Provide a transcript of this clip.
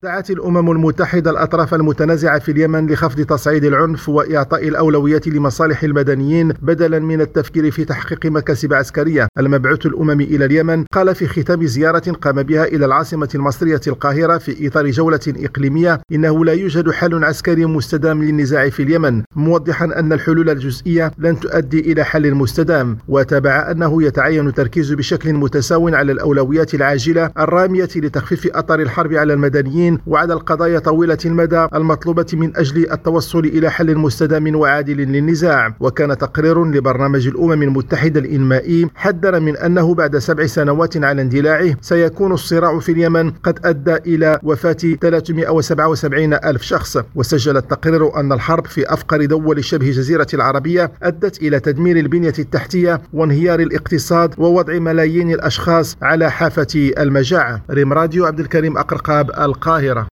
دعت الأمم المتحدة الأطراف المتنازعة في اليمن لخفض تصعيد العنف وإعطاء الأولوية لمصالح المدنيين بدلا من التفكير في تحقيق مكاسب عسكرية. المبعوث الأممي إلى اليمن قال في ختام زيارة قام بها إلى العاصمة المصرية القاهرة في إطار جولة إقليمية إنه لا يوجد حل عسكري مستدام للنزاع في اليمن، موضحا أن الحلول الجزئية لن تؤدي إلى حل مستدام، وتابع أنه يتعين التركيز بشكل متساو على الأولويات العاجلة الرامية لتخفيف أثر الحرب على المدنيين وعلى القضايا طويلة المدى المطلوبة من أجل التوصل إلى حل مستدام وعادل للنزاع. وكان تقرير لبرنامج الأمم المتحدة الإنمائي حذر من أنه بعد 7 سنوات على اندلاعه سيكون الصراع في اليمن قد أدى إلى وفاة 377 ألف شخص. وسجل التقرير أن الحرب في أفقر دول شبه جزيرة العربية أدت إلى تدمير البنية التحتية وانهيار الاقتصاد ووضع ملايين الأشخاص على حافة المجاعة. ريم راديو، عبد الكريم أقرقاب، القاهرة.